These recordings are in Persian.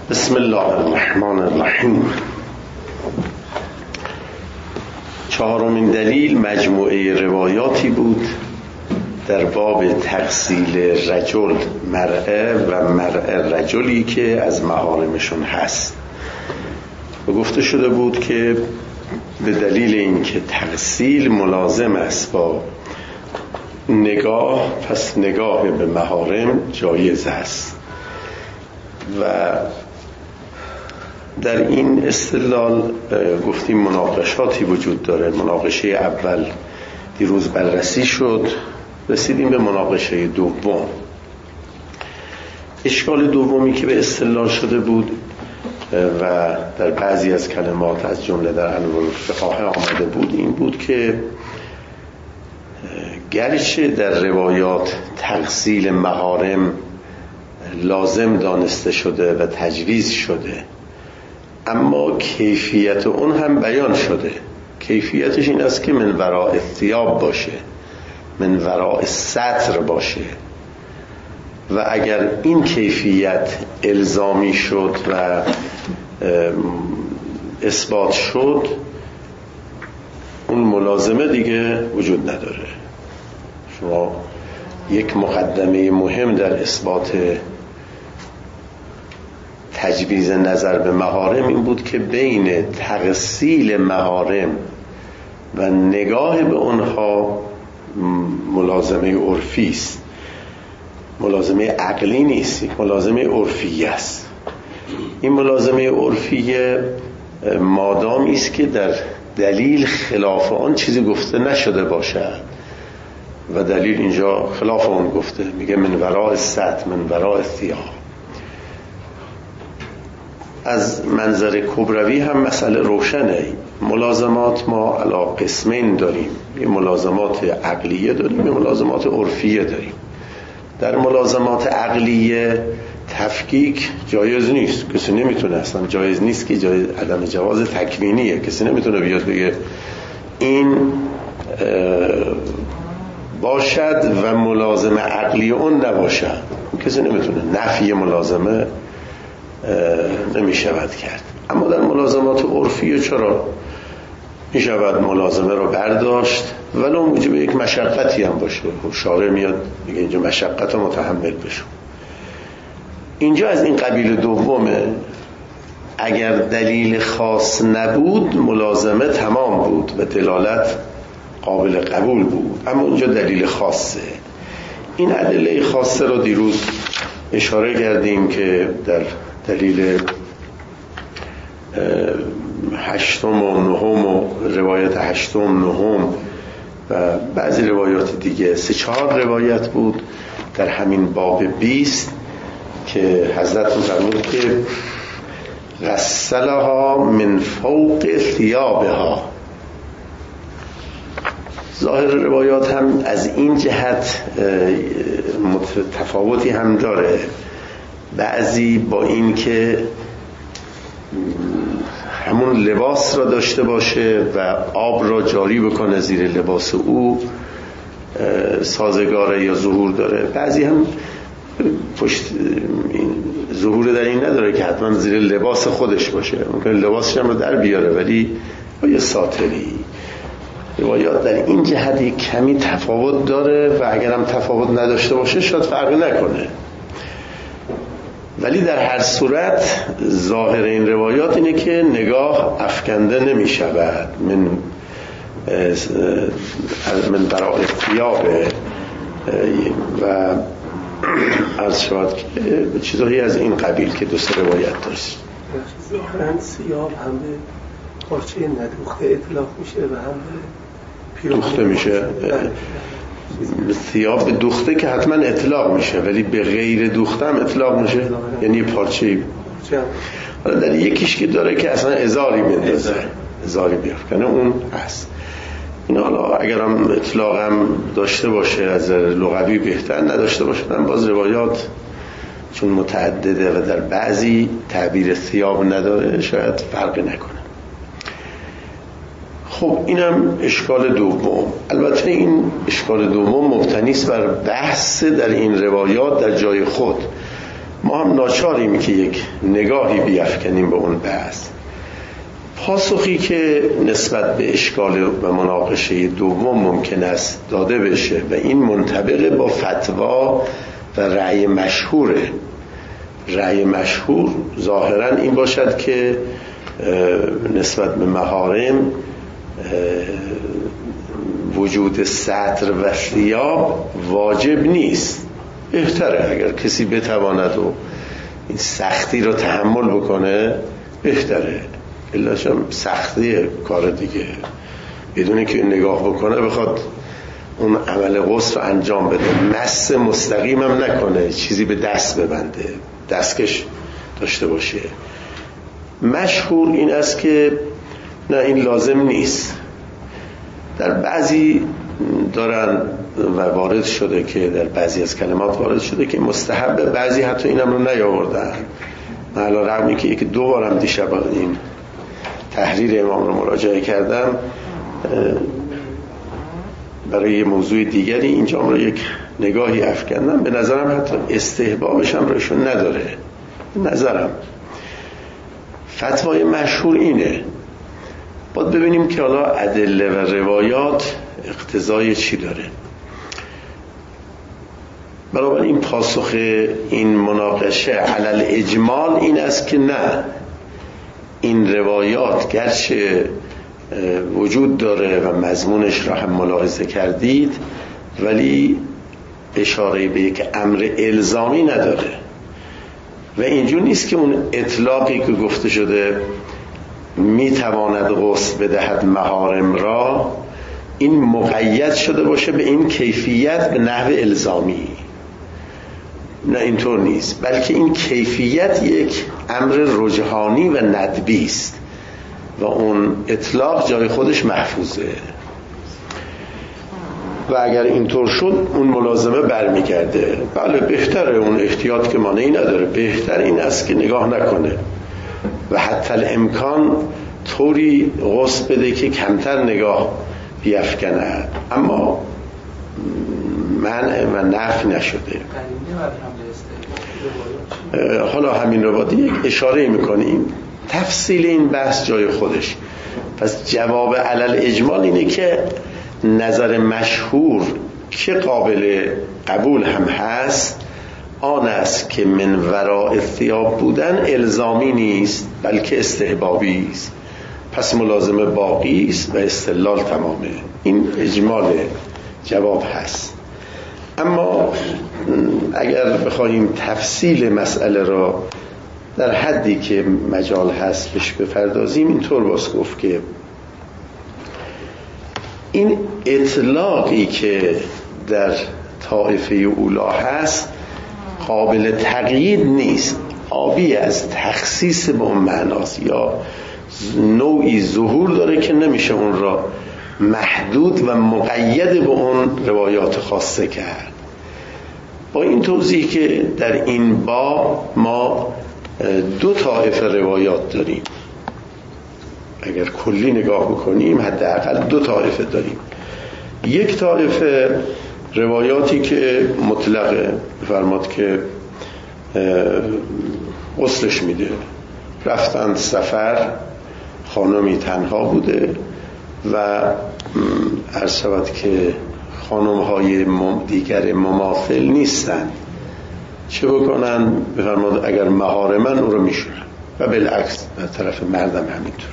بسم الله الرحمن الرحیم. چهارمین دلیل مجموعه روایاتی بود در باب تغسیل رجل مرأة و مرأة رجلی که از محارمشون هست و گفته شده بود که به دلیل اینکه تغسیل ملازم است با نگاه، پس نگاه به محارم جایز است. و در این استدلال گفتیم مناقشاتی وجود داره. مناقشه اول دیروز بررسی شد، رسیدیم به مناقشه دوم. اشکال دومی که به استدلال شده بود و در بعضی از کلمات از جمله در انواع الفقه آمده بود این بود که گرچه در روایات تغسیل محارم لازم دانسته شده و تجویز شده، اما کیفیت اون هم بیان شده. کیفیتش این است که من وراء الثیاب باشه، من وراء الستر باشه. و اگر این کیفیت الزامی شد و اثبات شد، اون ملازمه دیگه وجود نداره. شما یک مقدمه مهم در اثبات تجویز نظر به محارم این بود که بین تغسیل محارم و نگاه به اونها ملازمه عرفی است، ملازمه عقلی نیست، یک ملازمه عرفی است. این ملازمه عرفی مادامی است که در دلیل خلاف آن چیزی گفته نشده باشد و دلیل اینجا خلاف آن گفته، میگه من وراء الستر، من وراء الثیاب. از منظر کبروی هم مسئله روشنه. ملازمات ما علا قسمین داریم، یه ملازمات عقلیه داریم، یه ملازمات عرفیه داریم. در ملازمات عقلیه تفکیک جایز نیست، کسی نمیتونه، اصلا جایز نیست که عدم جواز تکوینیه. کسی نمیتونه بیاد بگه این باشد و ملازمه عقلی اون نباشد. کسی نمیتونه، نفی ملازمه نمیشود کرد. اما در ملازمات عرفی چرا میشود ملازمه رو برداشت ولو موجب یک مشقتی هم باشه. شارع میاد میگه اینجا مشقت رو متحمل بشو. اینجا از این قبیل دومه. اگر دلیل خاص نبود ملازمه تمام بود و دلالت قابل قبول بود، اما اینجا دلیل خاصه. این ادله خاصه رو دیروز اشاره کردیم که در دلیل 8 و 9 و روایت 8 و 9 و بعضی روایات دیگه 3-4 روایت بود در همین باب 20 که حضرت فرمود که غسلها من فوق ثیابها. ظاهر روایات هم از این جهت تفاوتی هم داره. بعضی با این که همون لباس را داشته باشه و آب را جاری بکنه زیر لباس او سازگاره یا ظهور داره. بعضی هم ظهور در این نداره که حتما زیر لباس خودش باشه، ممکن لباسش هم رو در بیاره ولی با یه ساتری. روایات در این جهتی کمی تفاوت داره و اگر هم تفاوت نداشته باشه شاید فرقی نکنه. ولی در هر صورت ظاهر این روایات اینه که نگاه افکنده نمی شود. من برای ثیاب و عرض شود که چیزهایی از این قبیل که 2 روایت داشت. ظاهرا ثیاب هم به پارچه ندوخته اطلاق میشه و هم به دوخته میشه. ثیاب به دوخته که حتما اطلاق میشه، ولی به غیر دوخته هم اطلاق میشه، یعنی پارچه. حالا در یکیش که داره که اصلا ازاری بندازه، ازاری بیافکنه، اون هست. این حالا اگرم اطلاق هم داشته باشه از لغوی بهتر، نداشته باشه هم باز روایات چون متعدده و در بعضی تعبیر ثیاب نداره شاید فرقی نکنه. خب اینم اشکال دوم. البته این اشکال دوم مبتنی است بر بحث در این روایات در جای خود ما هم ناچاریم که یک نگاهی بیفکنیم به اون بحث. پاسخی که نسبت به اشکال و مناقشه دوم ممکن است داده بشه و این منطبق با فتوا و رأی مشهوره. رأی مشهور ظاهرا این باشد که نسبت به محارم وجود ستر و ثیاب واجب نیست. بهتره اگر کسی بتواند و این سختی رو تحمل بکنه بهتره، الاشم سختی کار دیگه، بدون که نگاه بکنه بخواد اون عمل غسل رو انجام بده، مس مستقیم هم نکنه، چیزی به دست ببنده، دستکش داشته باشه. مشهور این است که نه این لازم نیست. در بعضی دارن و وارد شده که در بعضی از کلمات وارد شده که مستحب، بعضی حتی اینم رو نیاوردن. من علی رغمی که یک دو بارم دیشب این تحریر امام رو مراجعه کردم برای یه موضوع دیگری، اینجا رو یک نگاهی افکندم، به نظرم حتی استحبابش هم روشون نداره. به نظرم فتوای مشهور اینه. باید ببینیم که حالا ادله و روایات اقتضای چی داره. برابر این پاسخ این مناقشه علل اجمال این است که نه، این روایات گرچه وجود داره و مضمونش را هم ملاحظه کردید، ولی اشاره به یک امر الزامی نداره و اینجور نیست که اون اطلاقی که گفته شده میتواند غسل بدهد محارم را، این مقید شده باشه به این کیفیت به نحو الزامی. نه اینطور نیست، بلکه این کیفیت یک امر رجحانی و ندبی است و اون اطلاق جای خودش محفوظه و اگر اینطور شد اون ملازمه برمیگرده. بله بهتره، اون احتیاط که مانعی نداره، بهتر این است که نگاه نکنه و حتی الامکان طوری غسل بده که کمتر نگاه بیفکنه، اما منع و نفی نشده. حالا همین رو باید یک اشاره میکنیم، تفصیل این بحث جای خودش. پس جواب علل اجمال اینه که نظر مشهور که قابل قبول هم هست آن است که من وراء ثیاب بودن الزامی نیست بلکه استحبابی است، پس ملازمه باقی است و استدلال تمامه. این اجمال جواب هست. اما اگر بخوایم تفصیل مسئله را در حدی که مجال هست بهش بپردازیم، اینطور باز گفت که این اطلاقی که در طائفه اولا هست قابل تقیید نیست، آبی از تخصیص به اون معناست یا نوعی ظهور داره که نمیشه اون را محدود و مقید به اون روایات خاصه کرد. با این توضیح که در این باب ما دو طایفه روایات داریم، اگر کلی نگاه بکنیم حداقل دو طایفه داریم. یک طایفه روایاتی که مطلقه، فرماد که غسلش میده، رفتند سفر، خانمی تنها بوده و عرض شود که خانم‌های دیگر مماثل نیستن، چه بکنن؟ بفرماد اگر محارمن او رو میشورن و بالعکس در طرف مردم همینطور.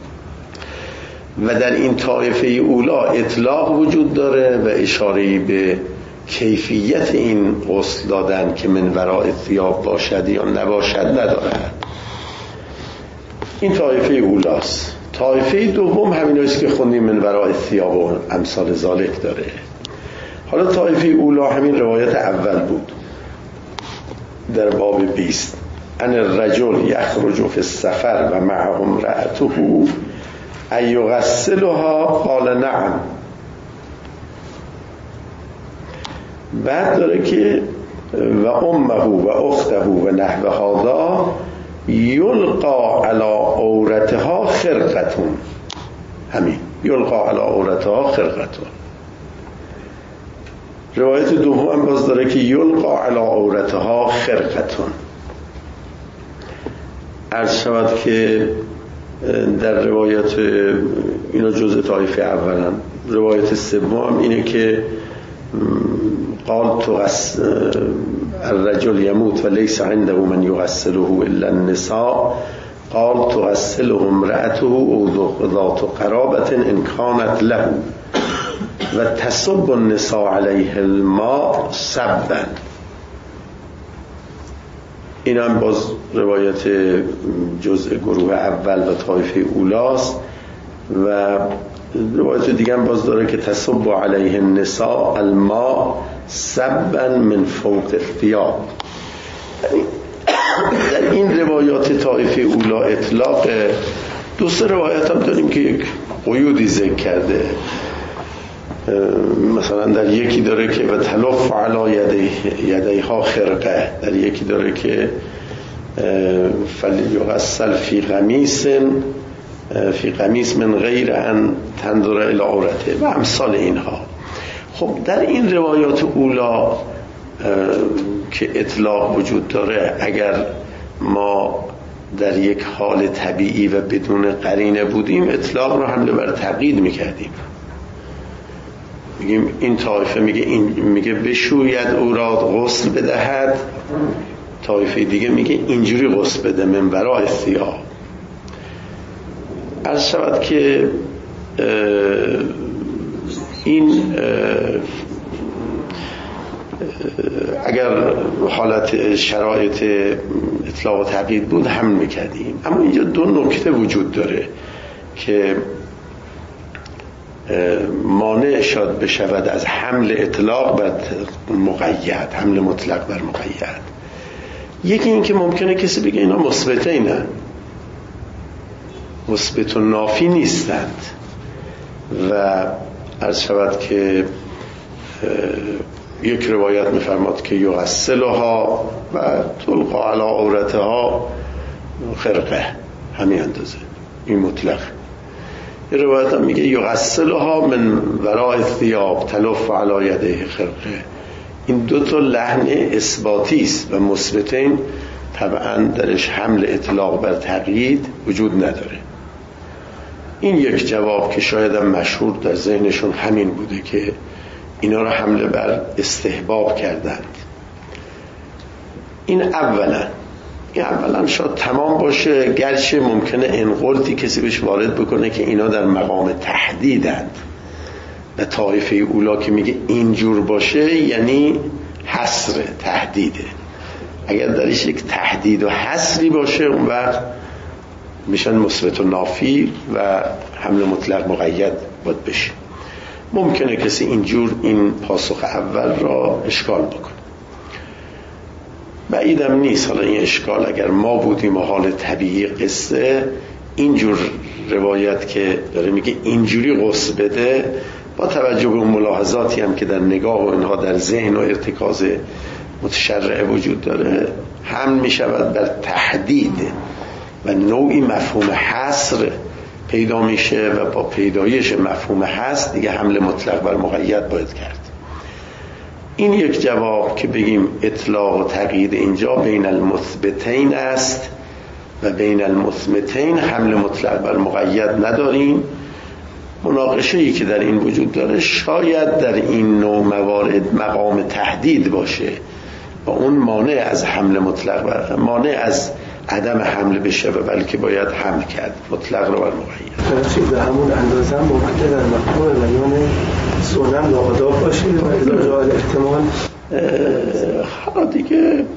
و در این طایفه اولا اطلاق وجود داره و اشاره‌ای به کیفیت این غسل دادن که من وراء ثیاب باشد یا نباشد ندارد. این طایفه اولاست. طایفه دوم همین است که خوندیم، من وراء ثیاب و امثال ذالک داره. حالا طایفه اولا همین روایت اول بود در باب 20، ان الرجل یخرج فی السفر و معه امرأته ایغسلها قال نعم. بعد داره که و امه و اخته و نحو هذا یلقا علی عورتها خرقتون، همین یلقا علی عورتها خرقتون. روایت دوم هم باز داره که یلقا علی عورتها خرقتون. عرض شود که در روایت اینا جزء طایفه اولا. روایت سوم اینه که قال الرجل يموت وليس عنده من يغسله الا النساء قال تغسله امرأته او ذات قرابة ان كانت له و تصب النساء عليه الماء سبا. این هم باز روایت جزء گروه اول و طایفه اولاست و روایت دیگه هم باز داره که تصب علیه النساء الماء سبا من فوق الثياب. در این روایات طایفه اولا اطلاق دو سه روایت هم داریم که یک قیودی ذکر کرده. مثلا در یکی داره که و تلف علی یدیها خرقه، در یکی داره که فلیغسل فی قمیص من غیر ان تنظر الی عورته و امثال اینها. خب در این روایات اولا که اطلاق وجود داره، اگر ما در یک حال طبیعی و بدون قرینه بودیم اطلاق رو حمله بر تقیید میکردیم. میگیم این طایفه میگه بشوید او را غسل بدهد، طایفه دیگه میگه اینجوری غسل بده من ورای ثیاب. عرض شود که این اگر حالت شرایط اطلاق و تقیید بود حمل میکردیم. اما اینجا دو نکته وجود داره که مانع شد بشود از حمل اطلاق بر مقید، حمل مطلق بر مقید. یکی این که ممکنه کسی بگه اینا مثبته اینن، مثبت و نافی نیستند و عرض شود که یک روایت میفرماد که یغسلها و تلقا علی عورتها خرقه، همین اندازه، این مطلق. یه روایت هم میگه یغسلها من وراء الثیاب تلف علی یدیه خرقه. این دو تا لحن اثباتی است و مثبتین طبعا درش حمل اطلاق بر تقیید وجود نداره. این یک جواب که شاید هم مشهور در ذهنشون همین بوده که اینا رو حمله بر استحباب کردند. این اولا شاید تمام باشه، گرچه ممکنه انقلتی کسی بهش وارد بکنه که اینا در مقام تحدیدند و طایفه اولا که میگه اینجور باشه یعنی حصر تهدیده. اگر درش یک تهدید و حصری باشه اون وقت میشن مثبت و نافی و حمل مطلق مقید باید بشه. ممکنه کسی اینجور این پاسخ اول را اشکال بکنه، بعیدم نیست. حالا این اشکال اگر ما بودیم و حال طبیعی قصه، اینجور روایت که داره میگه اینجوری غسل بده، با توجه به اون ملاحظاتی هم که در نگاه و اینها در ذهن و ارتکاز متشرع وجود داره، حمل میشود بر تحدید و نوعی مفهوم حصر پیدا میشه و با پیدایش مفهوم حصر دیگه حمل مطلق بر مقید باید کرد. این یک جواب که بگیم اطلاق و تقیید اینجا بین المثبتین است و بین المثبتین حمل مطلق بر مقید نداریم. مناقشه‌ای که در این وجود داره شاید در این نوع موارد مقام تهدید باشه و اون مانع از حمل مطلق مانع از عدم حمل بشه و بلکه باید حمل کرد مطلق رو بر مقید. چیز به همون اندازه ممکنه در مقام بیان سنن و آداب باشه و اذا جاء الاحتمال. حالا دیگه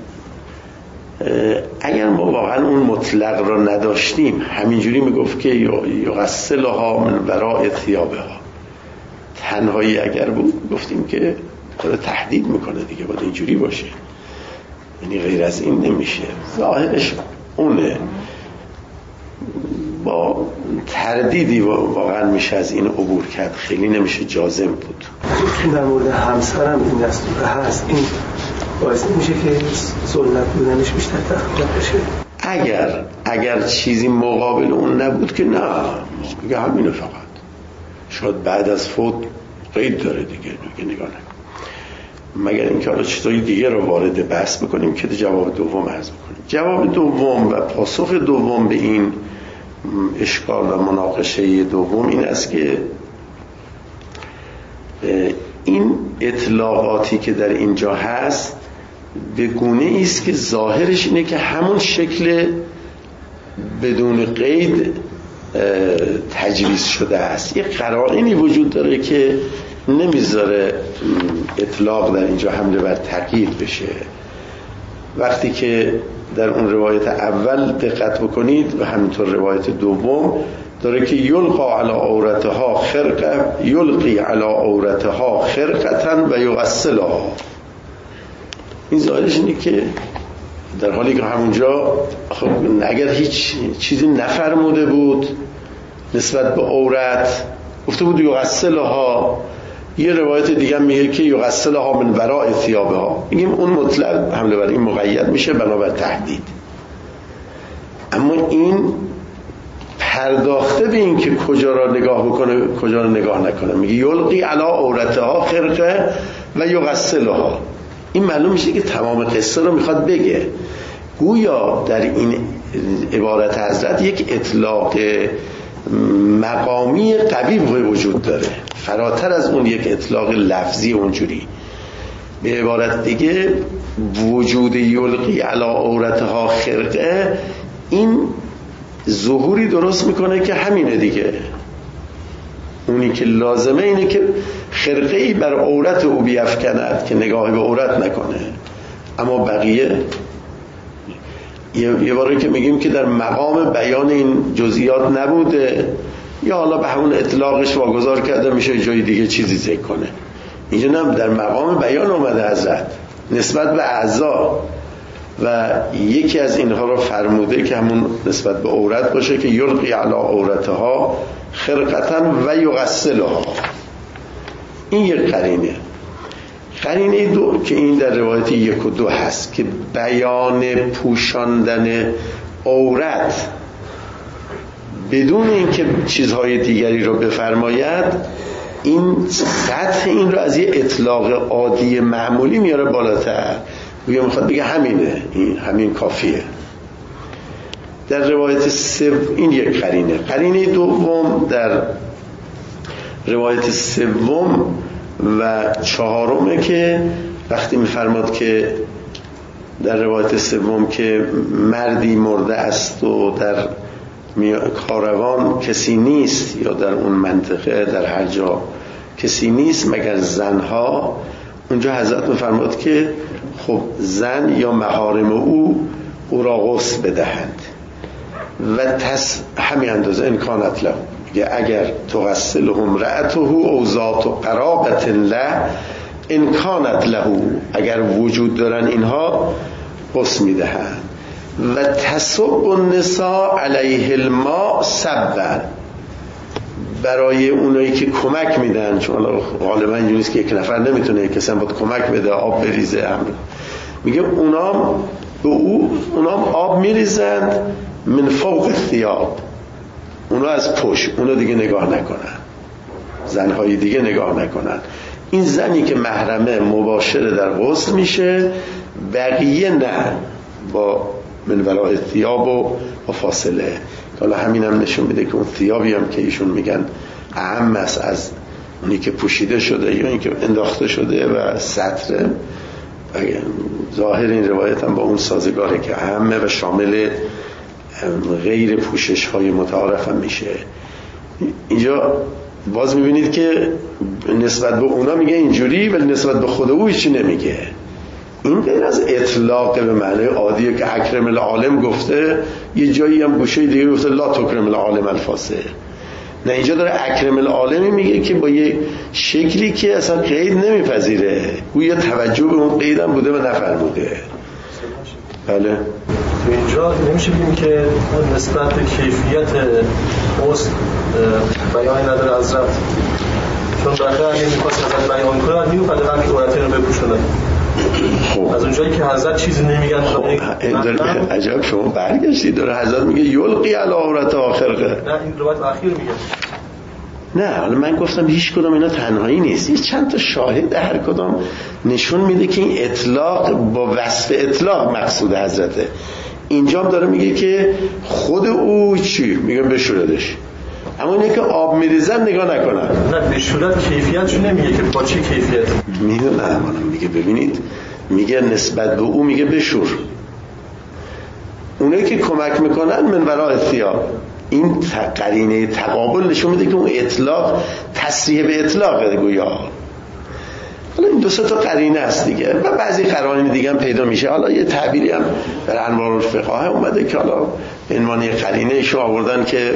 اگر ما واقعا اون مطلق رو نداشتیم همینجوری میگفت که یغسلها من وراء ثیابها، تنهایی اگر بود گفتیم که داره تهدید میکنه دیگه باید اینجوری باشه، یعنی غیر از این نمیشه. ظاهرش اونه، با تردیدی واقعا میشه از این عبور کرد، خیلی نمیشه جازم بود. در مورد همسرم این دستور هست، این باعث نمیشه که سنت بودنش بیشتر تحقیق بشه؟ اگر چیزی مقابل اون نبود که نه، میگه همینو فقط، شاید بعد از فوت قید داره دیگه نگاه نکن. مگر اینکه حالا چیزای دیگه رو وارد بحث بکنیم که جواب دوم عرض بکنیم. جواب دوم و پاسخ دوم به این اشکال و مناقشه دوم این است که این اطلاقاتی که در اینجا هست به گونه است که ظاهرش اینه که همون شکل بدون قید تجویز شده است. یه قرائنی وجود داره که نمیذاره اطلاق در اینجا حمله بر تقیید بشه. وقتی که در اون روایت اول دقت بکنید و همینطور روایت دوم داره که یلقی علی عورتها خرقه و یغسلها. این ظاهرش اینه که در حالی که همونجا خب اگر هیچ چیزی نفرموده بود نسبت به عورت گفته بود یغسلها، یه روایت دیگه میگه که یغسلها من وراء ثیابها، میگیم اون مطلق حمله بر این مقید میشه بنابر تحدید. اما این پرداخته به این که کجا را نگاه بکنه کجا را نگاه نکنه، میگه یلقی علی عورتها خرقه و یغسلها. این معلوم میشه که تمام قصه رو میخواد بگه. گویا در این عبارت حضرت یک اطلاق مقامی قوی وجود داره، فراتر از اون یک اطلاق لفظی اونجوری. به عبارت دیگه وجود یلقی علی عورتها خرقه این ظهوری درست میکنه که همینه دیگه. اونی که لازمه اینه که خرقه‌ای بر عورت او بیفکند که نگاهی به عورت نکنه. اما بقیه یه باره که میگیم که در مقام بیان این جزئیات نبوده یا حالا به همون اطلاقش واگذار کرده میشه جای دیگه چیزی ذکر کنه. اینجا نه، در مقام بیان اومده حضرت نسبت به اعضا و یکی از اینها رو فرموده که همون نسبت به عورت باشه که یلقی علی عورتها خرقتن و یغسلها. این یک قرینه. قرینه دو که این در روایت 1 و 2 هست که بیان پوشاندن عورت بدون اینکه چیزهای دیگری رو بفرماید، این سطح این رو از یه اطلاق عادی معمولی میاره بالاتر. میخواد بگه همینه، این همین کافیه. در روایت این یک قرینه. قرینه دوم در روایت 3 و 4 که وقتی میفرماد که در روایت 3 که مردی مرده است و در کاروان کسی نیست یا در اون منطقه در هر جا کسی نیست مگر زنها، اونجا حضرت میفرماد که خب زن یا محارم او را غسل بدهند و همین اندازه امکانت له. اگر تغسلهم رأته او ذات قرابت له امکانت له، اگر وجود دارن اینها غسل میدهند. و تصب النساء علیه الماء صبا، برای اونایی که کمک میدن، چون غالبا اینجوری نیست که یک نفر نمیتونه کسی هم باید کمک بده آب بریزه، میگه اونام آب میریزند من فوق الثياب، اونا از پشت، اونا دیگه نگاه نکنن، زنهای دیگه نگاه نکنن. این زنی که محرمه مباشره در غسل میشه، بقیه نه، با من وراء الثياب و فاصله. حالا همین هم نشون میده که اون ثیابی هم که ایشون میگن اعم است از اونی که پوشیده شده یا این که انداخته شده و سطر، ظاهر این روایت هم با اون سازگاره که اعمه و شامل غیر پوشش های متعارف هم میشه. اینجا باز میبینید که نسبت به اونا میگه اینجوری ولی نسبت به خود او هیچی نمیگه. این غیر از اطلاق به معنی عادیه که اکرم العالم گفته، یه جایی هم گوشه دیگه گفته لا تکرم العالم الفاسق. نه، اینجا داره اکرم العالمی میگه که با یه شکلی که اصلا قید نمیپذیره، گویا توجه به اون قید هم بوده و نفرموده. بله، اینجا نمیشه بگیم که نسبت به کیفیت غسل بیانی نداره حضرت، چون بقیه اگه میخواست حضرت بیان کنه میوفده وقتی عورتین رو بپوشونه. خب از اونجایی که حضرت چیزی نمیگن، عجب شما برگشتید، داره حضرت میگه یلقی علی عورتها خرقه. نه، این روایت اخیر میگه نه، حالا من گفتم هیچ کدام اینا تنهایی نیست، یه چند تا شاهد هر کدام نشون میده که این اطلاق با وصف اطلاق مقصود حضرته. اینجا داره میگه که خود او چی میگه بشوردش، اما اینه که آب میریزن نگاه نکنن. نه بشورت کیفیتشو نمیگه که با چه کیفیتی میدونم، میگه ببینید، میگه نسبت به او میگه بشور. اونایی که کمک میکنن من وراء الثیاب، این قرینه تقابل نشون میده که اون اطلاق تصریح به اطلاقه گویا. حالا این دو سه تا قرینه است دیگه و بعضی قرائن دیگه هم پیدا میشه. حالا یه تعبیری هم در انوار الفقه اومده که حالا به عنوان یه قرینه ایشو آوردن که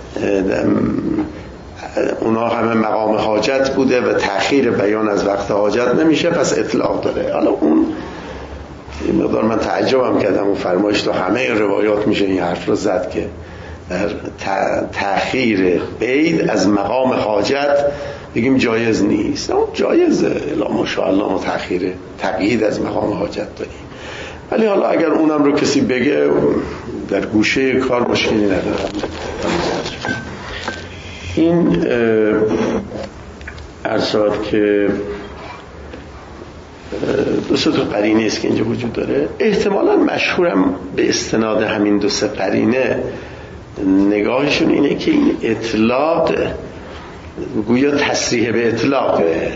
اونا همه مقام حاجت بوده و تأخیر بیان از وقت حاجت نمیشه، پس اطلاق داره. حالا اون این مقدار من تعجبم کردم، اون فرمایش تو همه روایات میشه این حرف رو زد که در تأخیر قید از مقام حاجت بگیم جایز نیست. اون جایزه، الا ماشاءالله ما تأخیر تقیید از مقام حاجت داریم. ولی حالا اگر اونم رو کسی بگه در گوشه کار مشکلی نداره. این ارشاد که دو سه تا قرینه است که اینجا وجود داره، احتمالاً مشهورم به استناد همین دو سه قرینه نگاهشون اینه که این اطلاق گویا تصریح به اطلاقه.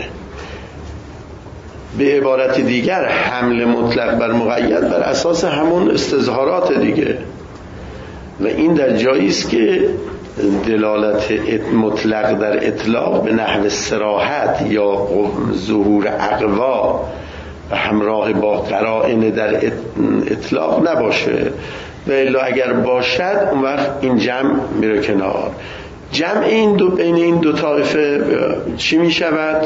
به عبارت دیگر حمل مطلق بر مقید بر اساس همون استظهارات دیگه و این در جایی است که دلالت مطلق در اطلاق به نحو صراحت یا ظهور اقوا و همراه با قرائن در اطلاق نباشه، و الا اگر باشد اون وقت این جمع میره کنار. جمع این دو بین این دو طایفه چی میشود؟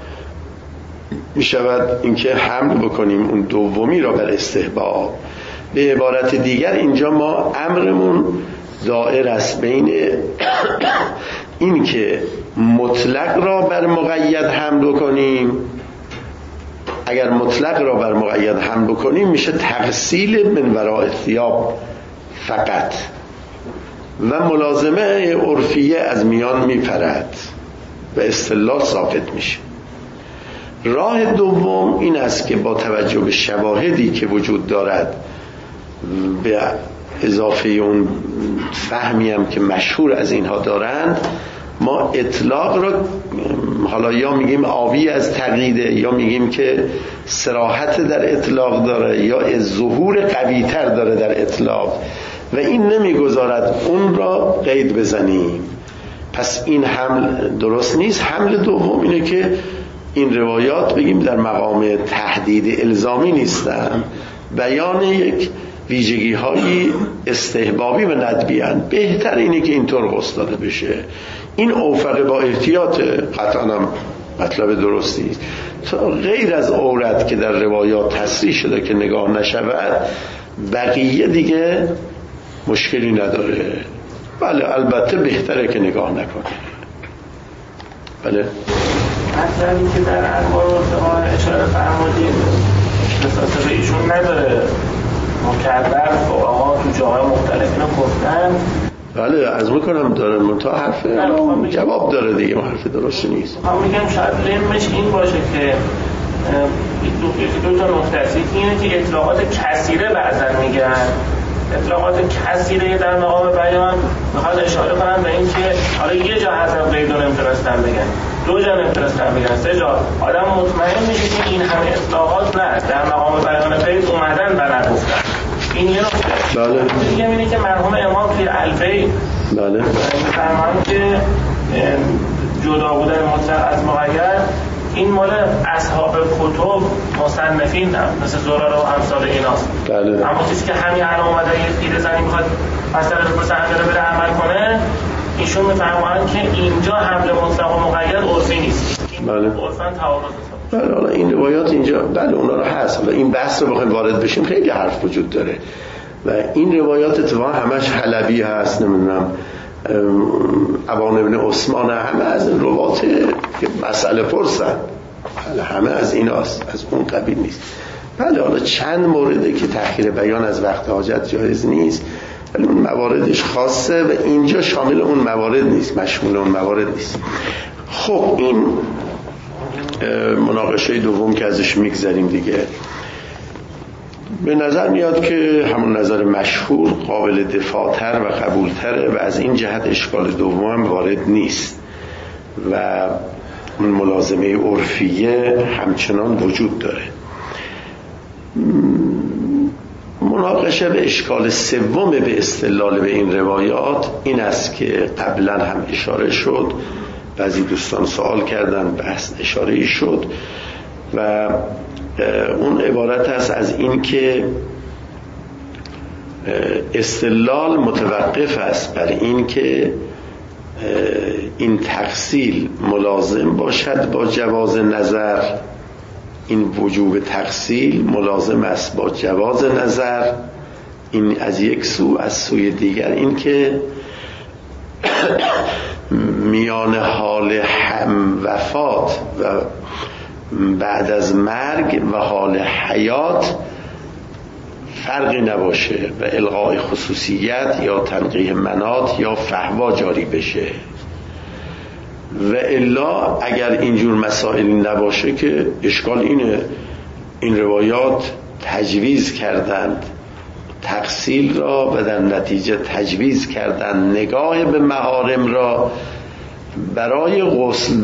میشود اینکه حمل بکنیم اون دومی را بر استحباب. به عبارت دیگر اینجا ما امرمون دائر است بین این که مطلق را بر مقید حمل کنیم. اگر مطلق را بر مقید حمل کنیم میشه تفصیل من وراء الثیاب فقط و ملازمه عرفیه از میان میپرد و اصطلاح ثابت میشه. راه دوم این است که با توجه به شواهدی که وجود دارد به اضافه اون فهمی هم که مشهور از اینها دارند، ما اطلاق را حالا یا میگیم آوی از تقییده یا میگیم که صراحت در اطلاق داره یا ظهور قوی‌تر داره در اطلاق و این نمیگذارد اون را قید بزنیم. پس این حمل درست نیست. حمل دوم اینه که این روایات بگیم در مقام تهدید الزامی نیستن، بیان یک ویژگی های استحبابی و ندبی هستند. بهتر اینه که اینطور قصد داده بشه. این اوفق با احتیاط قطعا هم مطلب درستی است. تا غیر از عورت که در روایات تصریح شده که نگاه نشود، بقیه دیگه مشکلی نداره. بله البته بهتره که نگاه نکنه. بله مطلبی که در انوار الفقه اشاره فرمودید اختصاص به ایشون نداره، مکرر فقها تو جاهای مختلف اینو گفتن. بله از میکنم داره منتها حرف جواب داره دیگه، حرف درستی نیست. من میگم شاید لمش این باشه که دو تا نکته است. اینه که اطلاقات کثیره بعضا میگن، اطلاقات کثیره در مقام بیان میخواد اشاره کنن به این که حالا یه جا حضرت قید رو نمیتونستن بگن، دو جا نمیتونستن بگن، سه جا آدم مطمئن میشه که این همه اطلاقات نه در مقام بیان قید اومدن و نگفتن. این یه نکته. بله. دیگه اینه که مرحوم امام توی الفی بله میفرمایند که جدا بودن مطلق از مقید این مال اصحاب کتب مصنفین هم مثل زرار و امثال ایناست. بله. اما کسی که همین الان اومده یه پیره زنی میخواد مثلا بره عمل کنه، ایشون میفرمایند که اینجا حمل مطلق و مقید عرفی نیست. بله. عرفاً تعارض. بله حالا این روایات اینجا بله اونا رو هست. حالا این بحث رو بخوایم وارد بشیم خیلی حرف وجود داره و این روایات اتفاقا همش حلبی هست، نمیدونم ابان ابن عثمان، همه از این روایات که مسئله پرسن، همه از ایناست، از اون قبیل نیست. بله حالا چند مورده که تأخیر بیان از وقت حاجت جایز نیست، ولی اون مواردش خاصه و اینجا شامل اون موارد نیست، مشمول اون موارد نیست. خب این مناقشه دوم که ازش میگذریم دیگه، به نظر میاد که همون نظر مشهور قابل دفاعتر و قبولتره و از این جهت اشکال دوم هم وارد نیست و اون ملازمه عرفیه همچنان وجود داره. مناقشه به اشکال سوم به استدلال به این روایات این است که قبلا هم اشاره شد، بعضی دوستان سوال کردن، بحث اشاره شد و اون عبارت است از این که استدلال متوقف است بر این که این تقسیل ملازم باشد با جواز نظر، این وجوب تقسیل ملازم است با جواز نظر، این از یک سو. از سوی دیگر این که میان حال وفات و بعد از مرگ و حال حیات فرقی نباشه و الغای خصوصیت یا تنقیح منات یا فحوا جاری بشه، و الا اگر اینجور مسائلی نباشه که اشکال اینه این روایات تجویز کردند تقسیل را و در نتیجه تجویز کردند نگاه به محارم را برای غسل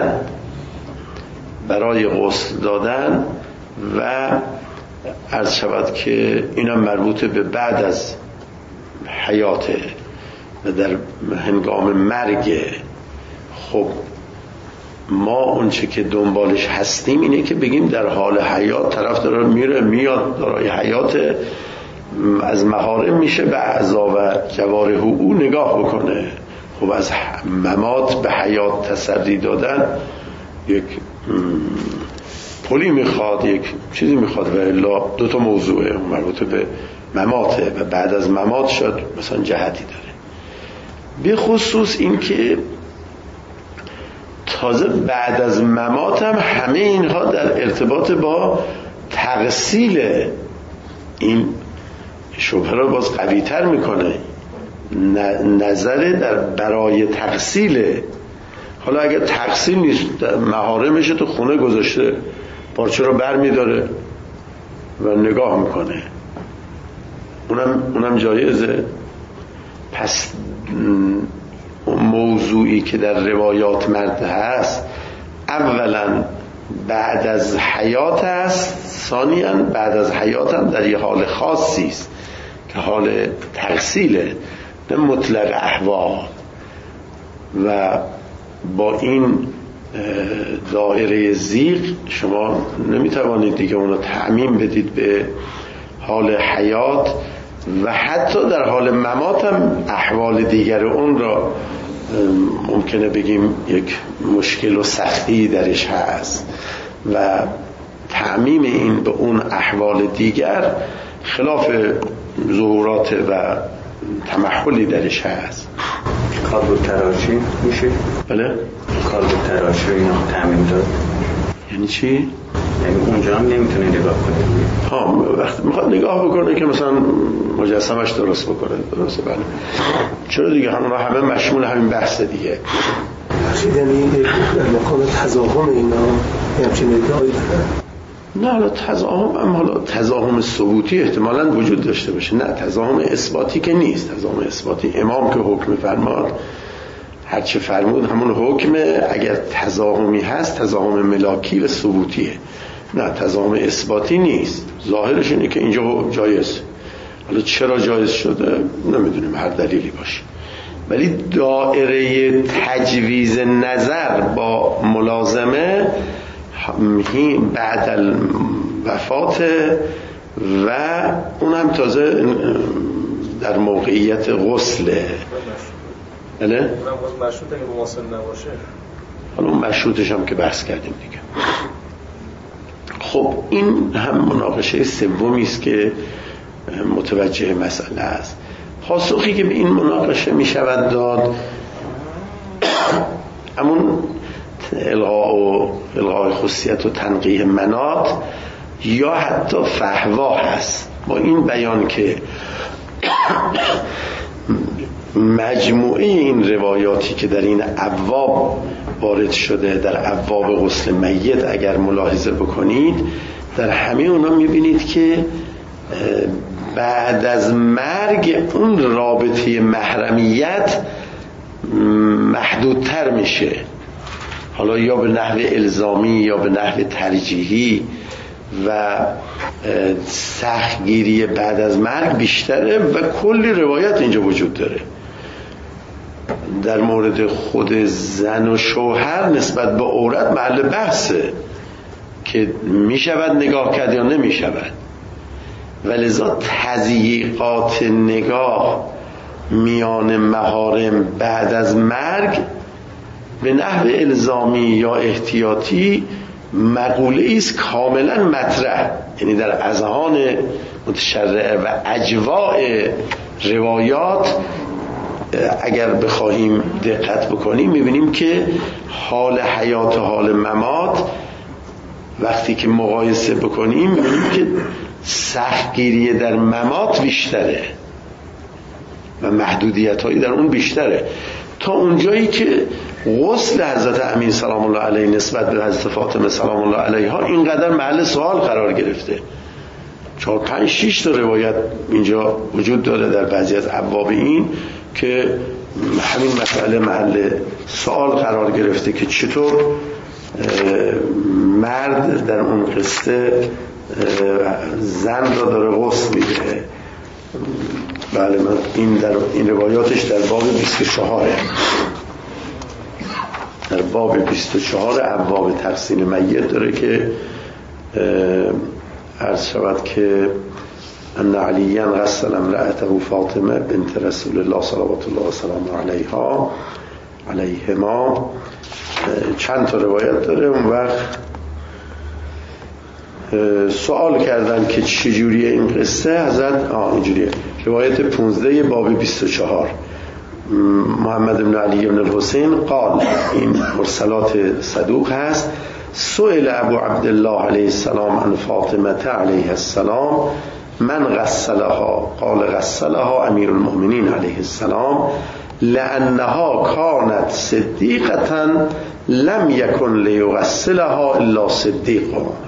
دادن و عرض شود که اینا مربوط به بعد از حیاته و در هنگام مرگ. خب ما اونچه که دنبالش هستیم اینه که بگیم در حال حیات طرف داره میره میاد دارای حیات، از محارم میشه به اعضا و جوارح او نگاه بکنه. خب از ممات به حیات تسری دادن یک پلی میخواد، یک چیزی میخواد و الا دوتا موضوعه مربوط به مماته و بعد از ممات شد مثلا جهتی داره. به خصوص این که تازه بعد از ممات هم همه اینها در ارتباط با تغسیل، این شبهه را باز قوی تر میکنه. نظر در برای تغسیله. حالا اگر تغسیل نیست محارمش تو خونه گذاشته، پارچه رو بر میداره و نگاه میکنه، اونم جایزه. پس موضوعی که در روایات مرد هست اولا بعد از حیات هست، ثانیاً بعد از حیات هم در یه حال خاصی است که حال تغسیله، نه مطلق احوال. و با این دایره ضیق شما نمیتوانید دیگه اونو تعمیم بدید به حال حیات و حتی در حال ممات هم احوال دیگر اون را ممکنه بگیم یک مشکل و سختی درش هست و تعمیم این به اون احوال دیگر خلاف ظهورات و تمحلی درش هست. کالبد تراشی میشه؟ بله؟ کالبد تراشی رو اینا تعمیم داد یعنی چی؟ یعنی اونجا هم نمیتونه نگاه کنه. وقتی میخواد نگاه بکنه که مثلا مجسمش درست بکنه، درسته بله. چرا دیگه همه مشمول همین بحثه دیگه. یعنی در مقام تضاهم اینا همچین ادعایی دارن؟ نه حالا تضاهم، اما حالا تضاهم ثبوتی احتمالاً وجود داشته باشه، نه تضاهم اثباتی که نیست. تضاهم اثباتی امام که حکم فرماد هرچه فرمود همون حکمه. اگر تضاهمی هست تضاهم ملاکی و ثبوتیه، نه تضاهم اثباتی نیست. ظاهرش اینه که اینجا جایز، حالا چرا جایز شده نمیدونیم، هر دلیلی باشه، ولی دائره تجویز نظر با ملازمه بعد الوفات و اون هم تازه در موقعیت غسله. بله؟ اونم مشروطه که مواصل نباشه. حالا اون مشروطش هم که بحث کردیم دیگه. خب این هم مناقشه سومی است که متوجه مسئله است. پاسخی که به این مناقشه می شود داد همون الغای خصوصیت و تنقیح منات یا حتی فحوا هست. با این بیان که مجموعه این روایاتی که در این ابواب وارد شده، در ابواب غسل میت اگر ملاحظه بکنید، در همه اونا میبینید که بعد از مرگ اون رابطه محرمیت محدودتر میشه، حالا یا به نحو الزامی یا به نحو ترجیحی، و سختگیری بعد از مرگ بیشتره و کلی روایت اینجا وجود داره. در مورد خود زن و شوهر نسبت به عورت محل بحثه که می شود نگاه کرد یا نمی شود، ولذا تضییقات نگاه میان محارم بعد از مرگ به نحو الزامی یا احتیاطی مقوله است کاملا مطرح، یعنی در اذهان متشرع و اجواء روایات اگر بخواهیم دقت بکنیم میبینیم که حال حیات و حال ممات وقتی که مقایسه بکنیم میبینیم که سختگیری در ممات بیشتره و محدودیت هایی در اون بیشتره، تا اونجایی که غسل حضرت امین سلام الله علیه نسبت به حضرت فاطمه سلام الله علیها اینقدر محل سوال قرار گرفته. 4 5 6 تا روایت اینجا وجود داره در بعضی از ابواب این که همین مسئله محل سوال قرار گرفته که چطور مرد در اون قصه زن را داره غسل میده. بله، من این روایاتش در باب 24 در باب 24 ابواب تغسیل میت داره که عرض شود که ان علیا غسل امرأته فاطمه بنت رسول الله صلوات الله وسلامه علیهما. چند تا روایت داره. اون وقت سوال کردن که چجوریه این قصه. حضرت اینجوریه، روایت 15 باب 24 محمد بن علی بن الحسین قال، این مرسلات صدوق هست، سئل ابو عبدالله علیه السلام عن فاطمه علیه السلام من غسلها قال غسلها امیر المؤمنین علیه السلام لانها کانت صدیقه لم یکن لیغسلها الا صدیق.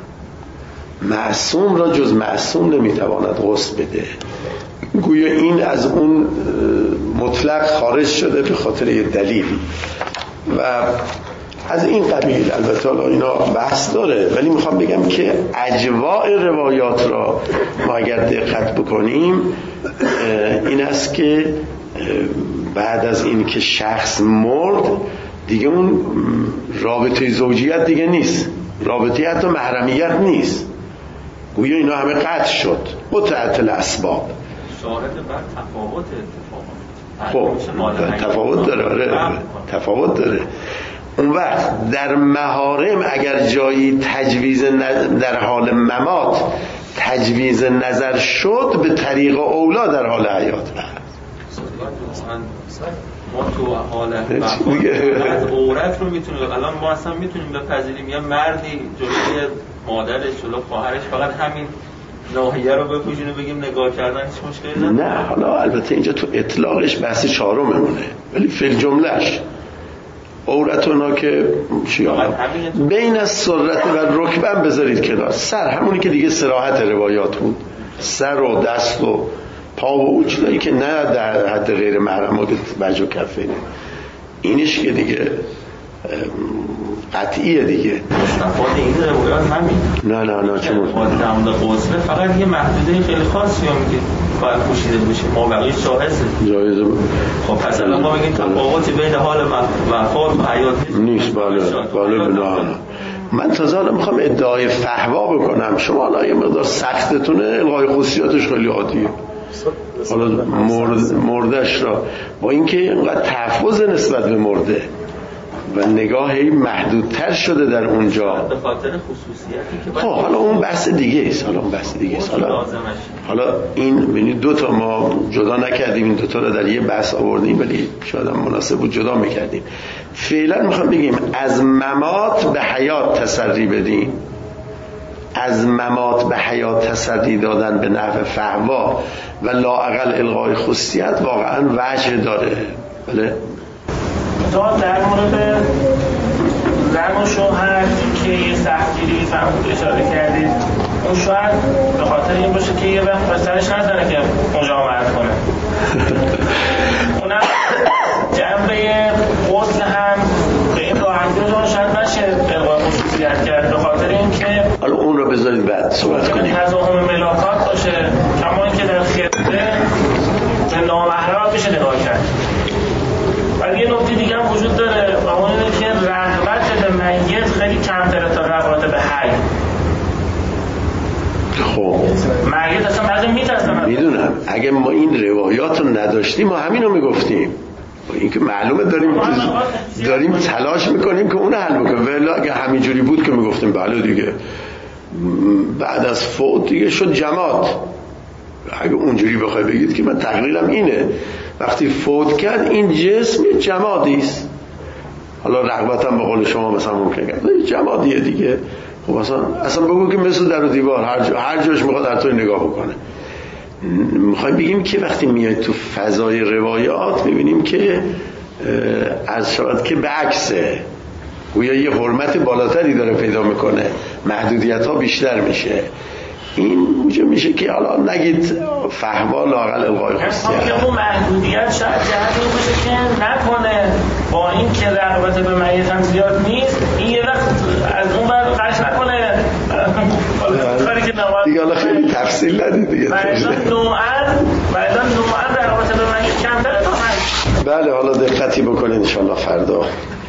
معصوم را جز معصوم نمیتواند غسل بده. گویا این از اون مطلق خارج شده به خاطر یه دلیلی و از این قبیل. البته اینا بحث داره، ولی میخوام بگم که اجواء روایات را ما اگر دقت بکنیم این است که بعد از این که شخص مرد دیگه اون رابطه زوجیت دیگه نیست، رابطه حتی محرمیت نیست، گویا اینا همه قطع شد، قطعت الاسباب. شاهد بر تفاوت خب تفاوت داره. اون وقت در محارم اگر جایی تجویز در حال ممات تجویز نظر شد، به طریق اولا در حال حیات ما تو حال وفات عورت رو میتونیم، الان ما اصلا میتونیم بپذیریم یه مردی جلوی مادرش جلوی خواهرش فقط همین ناحیه رو بپوشونه بگیم نگاه کردن هیچ مشکلی نداره؟ نه، حالا البته اینجا تو اطلاقش بحث چهارممونه، ولی فی الجملهش عورت اونا که بین از سرت و رکبه هم بذارید کنار. سر همونی که دیگه صراحت روایات بود، سر و دست و پا و اون چیزایی که نه در حد غیر محرم که بج و کفینه، اینش که دیگه قطعیه دیگه. مستفاد این روایات همین نه چه مطمئن در مورد غسل فقط یه محدوده خیلی خاصی هم میگه باید پوشیده بشه، ما بقیه جایزه. خب پس الان ما بگیم تفاوتی بین حال وفات و حیات نیست. بله من تازه حالا میخوام ادعای فحوا بکنم، شما حالا یه مقدار سختتونه، الغای خصوصیاتش خیلی عادیه، حالا مردش را با اینکه اینقدر تحفظ نسبت به مرده و نگاهی محدودتر شده در اونجا به خاطر خصوصیتی که خب حالا اون بحث دیگه است. حالا این ببینید دو تا ما جدا نکردیم، این دو تا رو در یه بحث آوردیم، ولی شاید هم مناسب بود جدا میکردیم. فعلا میخوام بگیم از ممات به حیات تسری بدیم، از ممات به حیات تصدی دادن به نحو فهوا و لااقل الغای خصوصیت واقعا وجه داره. بله در مورد زن و شوهر که یه سختگیری فرمود اشاره کردید، اون شاید به خاطر این باشه که یه وقت پسرش نزنه که مجامعت کنه. اونم جنبه غسل هم به این راحتی رو شاید نشه الغای خصوصیت کرد، به خاطر این که حالا اون رو بذارید بعد صحبت کنیم. تضاهم ملاقات باشه، کما اینکه در خطبه به نامحرم بشه نگاه کرد. ولی یه نکته دیگه هم وجود داره و اون اینه که رغبت به میت خیلی کمتره تا رغبت به حی. خب میت اصلا بعضی میترسن. میدونم اگه ما این روایات رو نداشتیم ما همین رو میگفتیم، این که معلومه داریم تلاش میکنیم که اون حل بکنیم، ولی اگه همینجوری بود که میگفتیم بله دیگه بعد از فوت دیگه شد جماد. اگه اونجوری بخوای بگید که من تقریرم اینه وقتی فوت کرد این جسم یه جمادی است، حالا رغبتم به قول شما مثلا ممکنه یه جمادیه دیگه. خب اصلا بگو که مثل در و دیوار هر جاش میخواد در توی نگاه بکنه. میخوایم بگیم که وقتی میاد تو فضای روایات میبینیم که از شاید که به عکسه، گویا یه حرمت بالاتری داره پیدا میکنه، محدودیت ها بیشتر میشه. این موجب میشه که حالا نگید فهوا لااقل الغای خصوصیت، اون محدودیت شاید جهت این باشه که نکنه با این که رغبت به میت هم زیاد نیست این یه وقت از اون بر قش نکنه دیگه. حالا خیلی تفصیل ندید دیگه. بعدا نوعاً رغبت به میت کمتره تا هست. بله حالا دقتی بکنید انشالله فردا.